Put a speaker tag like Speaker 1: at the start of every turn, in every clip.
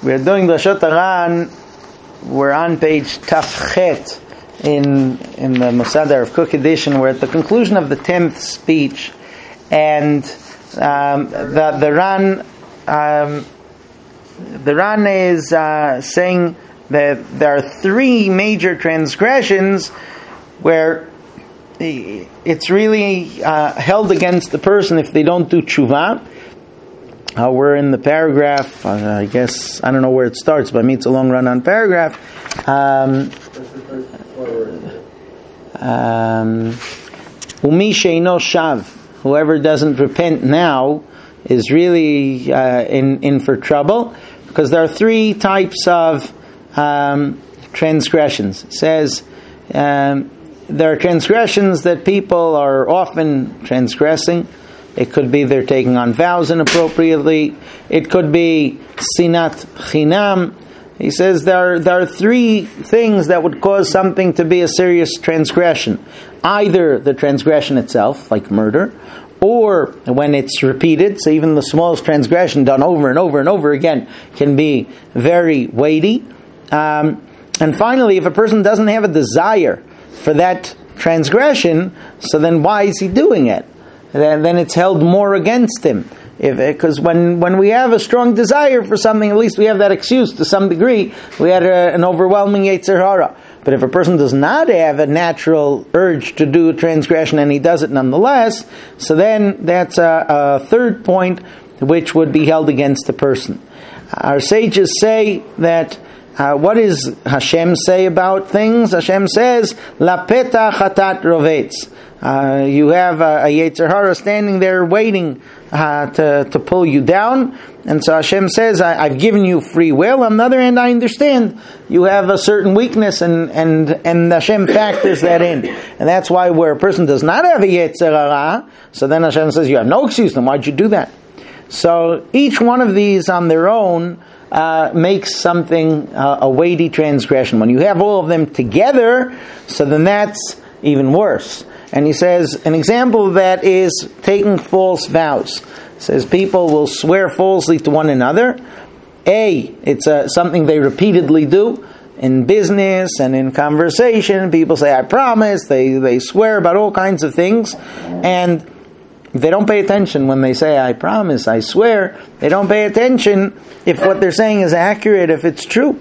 Speaker 1: We're doing the Lashon Haran. We're on page Tafchet in the Mosadar of Cook edition. We're at the conclusion of the 10th speech, and the Ran is saying that there are three major transgressions where it's really held against the person if they don't do tshuva. We're in the paragraph, I guess, I don't know where it starts, but I mean it's a long run-on paragraph. Umi sheino shav, whoever doesn't repent now is really in for trouble, because there are three types of transgressions. It says there are transgressions that people are often transgressing. It could be they're taking on vows inappropriately. It could be sinat chinam. He says there are three things that would cause something to be a serious transgression. Either the transgression itself, like murder, or when it's repeated. So even the smallest transgression done over and over and over again can be very weighty. And finally, if a person doesn't have a desire for that transgression, so then why is he doing it? Then it's held more against him. Because when we have a strong desire for something, at least we have that excuse to some degree. We had an overwhelming Yetzer Hara. But if a person does not have a natural urge to do a transgression and he does it nonetheless, so then that's a third point which would be held against the person. Our sages say that what does Hashem say about things? Hashem says, La peta chatat rovetz. You have a Yetzer Hara standing there waiting to pull you down. And so Hashem says, I've given you free will. On the other hand, I understand you have a certain weakness, and Hashem factors that in. And that's why where a person does not have a Yetzer Hara, so then Hashem says, you have no excuse, then why'd you do that? So each one of these on their own makes something a weighty transgression. When you have all of them together, so then that's even worse. And he says an example of that is taking false vows. He says people will swear falsely to one another. It's something they repeatedly do in business and in conversation. People say, I promise. They swear about all kinds of things. And they don't pay attention when they say, I promise, I swear. They don't pay attention if what they're saying is accurate, if it's true.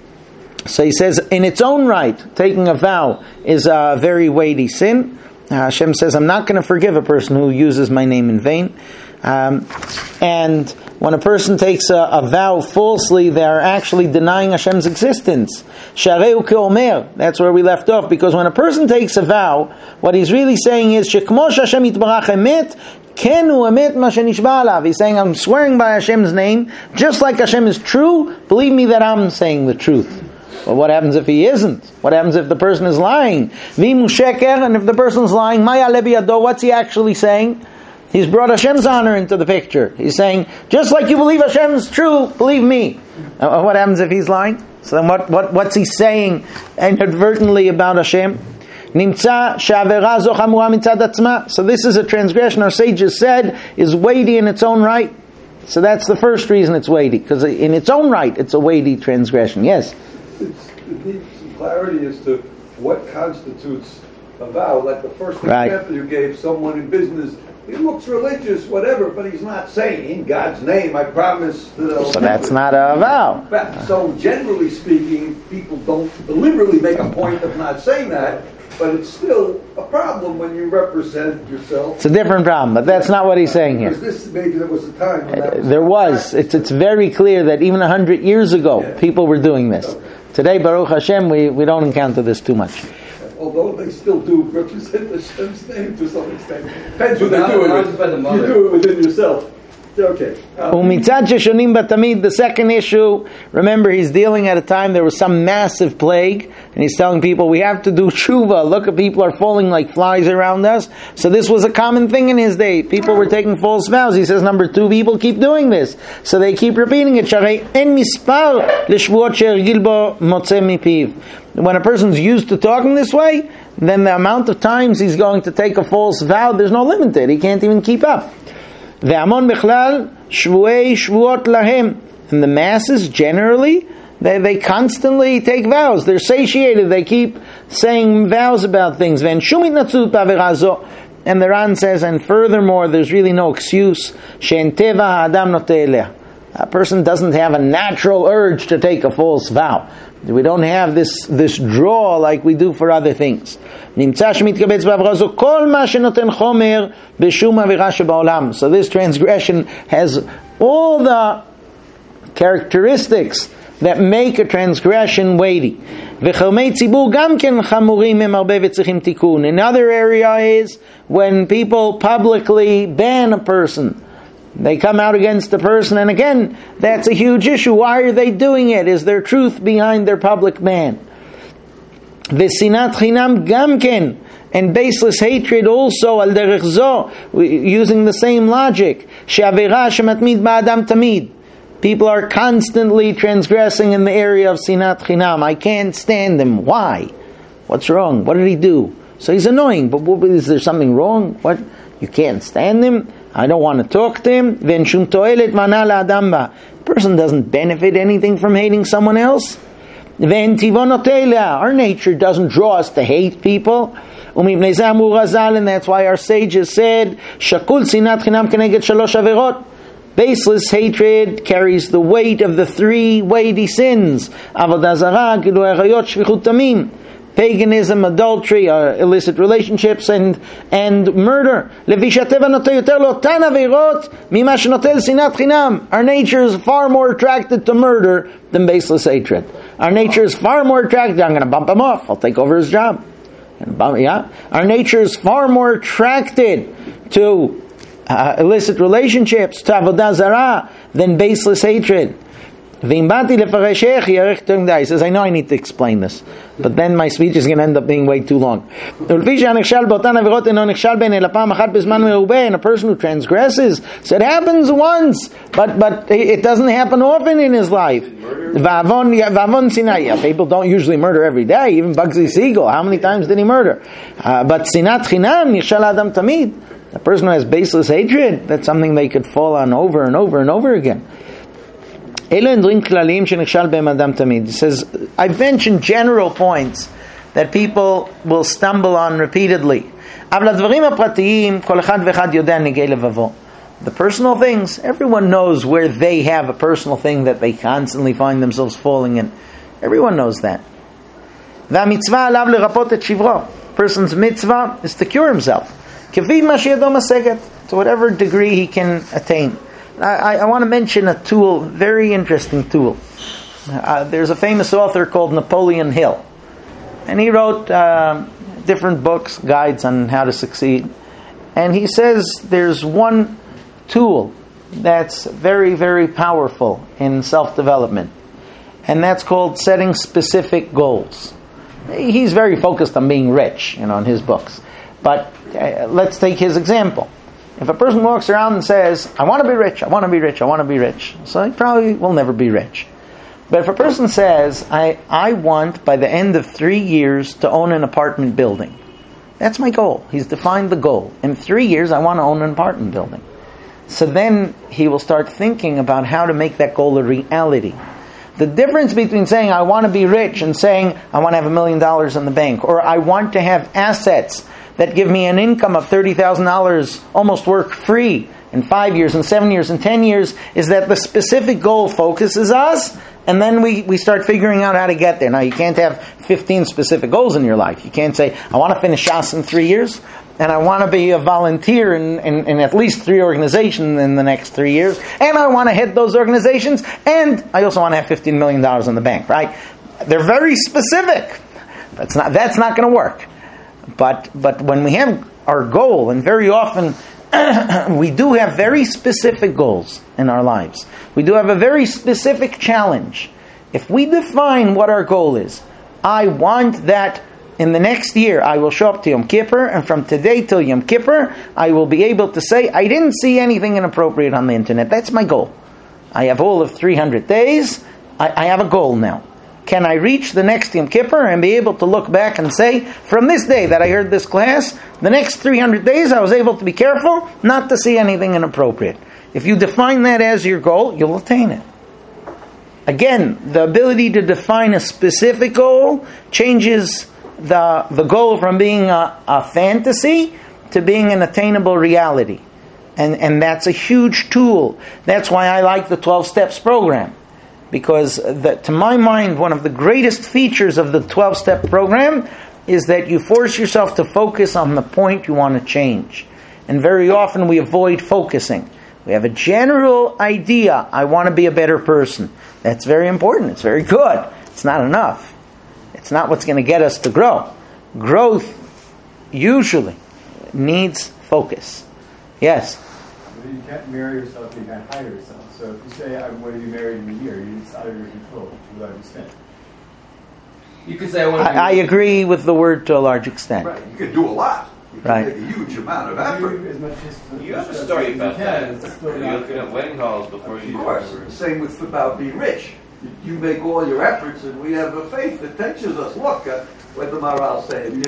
Speaker 1: So he says, in its own right, taking a vow is a very weighty sin. Hashem says, I'm not going to forgive a person who uses my name in vain. And when a person takes a vow falsely, they are actually denying Hashem's existence. Shareu ke'omer, that's where we left off, because when a person takes a vow, what he's really saying is, Shekmo Hashem yitbarach emet, kenu emet ma shenishba alav. He's saying, I'm swearing by Hashem's name, just like Hashem is true, believe me that I'm saying the truth. Well, what happens if he isn't? What happens if the person is lying? V'imu sheker, and if the person is lying, maya lebi yado, what's he actually saying? He's brought Hashem's honor into the picture. He's saying, just like you believe Hashem's true, believe me. What happens if he's lying? So then what's he saying inadvertently about Hashem? Nimtza she'avera zo chamura mitzad atzma. So this is a transgression, our sages said, is weighty in its own right. So that's the first reason it's weighty, because in its own right, it's a weighty transgression. Yes?
Speaker 2: It needs some clarity as to what constitutes a vow. Like the first example you gave, someone in business, he looks religious, whatever, but he's not saying, in God's name, I promise that I'll...
Speaker 1: So that's not a vow.
Speaker 2: So generally speaking, people don't deliberately make a point of not saying that, but it's still a problem when you represent yourself.
Speaker 1: It's a different problem, but that's not what he's saying here.
Speaker 2: Because maybe there was a time when that was...
Speaker 1: There was. It's very clear that even 100 years ago, people were doing this.
Speaker 2: Okay.
Speaker 1: Today, Baruch Hashem, we don't encounter this too much.
Speaker 2: Although they still do represent Hashem's name to some extent. Depends what they do it with. You do it within yourself. Okay.
Speaker 1: The second issue, remember he's dealing at a time there was some massive plague, and he's telling people we have to do tshuva. Look, people are falling like flies around us. So this was a common thing in his day. People were taking false vows. He says, number two, people keep doing this. So they keep repeating it. When a person's used to talking this way, then the amount of times he's going to take a false vow, there's no limit to it. He can't even keep up. Ve'amon bechlal shvuei shvuot lahem. And the masses generally, they constantly take vows. They're satiated. They keep saying vows about things. And the Ran says, and furthermore, there's really no excuse. A person doesn't have a natural urge to take a false vow. We don't have this draw like we do for other things. So this transgression has all the characteristics that make a transgression weighty. Another area is when people publicly ban a person. They come out against the person, and again, that's a huge issue. Why are they doing it? Is there truth behind their public ban? V'sinat chinam gamken, and baseless hatred also, al derech zo, using the same logic. She'avera shematmid ba'adam tamid. People are constantly transgressing in the area of sinat chinam. I can't stand him. Why? What's wrong? What did he do? So he's annoying, but is there something wrong? What? You can't stand him? I don't want to talk to him. Then shum toelet mana la'adam ba. Person doesn't benefit anything from hating someone else. Then tivonotela. Our nature doesn't draw us to hate people. And that's why our sages said, Shakul sinat chinam keneged shalosh averot. Baseless hatred carries the weight of the 3 weighty sins: avodah zarah, gilui arayot, shvichut damim. Paganism, adultery, illicit relationships, and murder. Our nature is far more attracted to murder than baseless hatred. Our nature is far more attracted. I'm going to bump him off. I'll take over his job. Our nature is far more attracted to illicit relationships, to avodah zarah, than baseless hatred. He says, I know I need to explain this, but then my speech is going to end up being way too long. And a person who transgresses, so it happens once, but it doesn't happen often in his life. People don't usually murder every day. Even Bugsy Siegel, how many times did he murder? But sinat chinam nichshal adam tamid. A person who has baseless hatred, that's something they could fall on over and over and over again. He says, I've mentioned general points that people will stumble on repeatedly. The personal things, everyone knows where they have a personal thing that they constantly find themselves falling in. Everyone knows that. Person's mitzvah is to cure himself, to whatever degree he can attain. I want to mention a tool, very interesting tool. There's a famous author called Napoleon Hill, and he wrote different books, guides on how to succeed. And he says there's one tool that's very, very powerful in self-development, and that's called setting specific goals. He's very focused on being rich, in his books. But let's take his example. If a person walks around and says, I want to be rich, I want to be rich, I want to be rich, so he probably will never be rich. But if a person says, I want, by the end of 3 years, to own an apartment building. That's my goal. He's defined the goal. In 3 years, I want to own an apartment building. So then he will start thinking about how to make that goal a reality. The difference between saying, I want to be rich, and saying, I want to have $1 million in the bank, or I want to have assets that give me an income of $30,000 almost work-free in 5 years, and 7 years, and 10 years, is that the specific goal focuses us, and then we start figuring out how to get there. Now, you can't have 15 specific goals in your life. You can't say, I want to finish Shas in 3 years, and I want to be a volunteer in at least 3 organizations in the next 3 years, and I want to head those organizations, and I also want to have $15 million in the bank, right? They're very specific. That's not going to work. But when we have our goal, and very often we do have very specific goals in our lives. We do have a very specific challenge. If we define what our goal is, I want that in the next year I will show up to Yom Kippur, and from today till Yom Kippur I will be able to say, I didn't see anything inappropriate on the internet. That's my goal. I have all of 300 days. I have a goal now. Can I reach the next Yom Kippur and be able to look back and say, from this day that I heard this class, the next 300 days I was able to be careful not to see anything inappropriate. If you define that as your goal, you'll attain it. Again, the ability to define a specific goal changes the goal from being a fantasy to being an attainable reality. And that's a huge tool. That's why I like the 12 Steps program. Because to my mind, one of the greatest features of the 12-step program is that you force yourself to focus on the point you want to change. And very often we avoid focusing. We have a general idea, I want to be a better person. That's very important. It's very good. It's not enough. It's not what's going to get us to grow. Growth usually needs focus. Yes?
Speaker 3: You can't marry yourself, you can't hire yourself. So if you say, I'm going to be married in a year, it's out of your control to a large extent.
Speaker 4: You could say,
Speaker 1: I agree with the word to a large extent.
Speaker 2: Right, you can do a lot. You can
Speaker 1: Right.
Speaker 2: make a huge amount of effort.
Speaker 3: As much as
Speaker 4: you have a story about that.
Speaker 3: It's still
Speaker 4: You're
Speaker 3: not
Speaker 4: looking at wedding halls before you
Speaker 2: Of course. Same with about being rich. You make all your efforts, and we have a faith that teaches us. Look, what the Maharal said.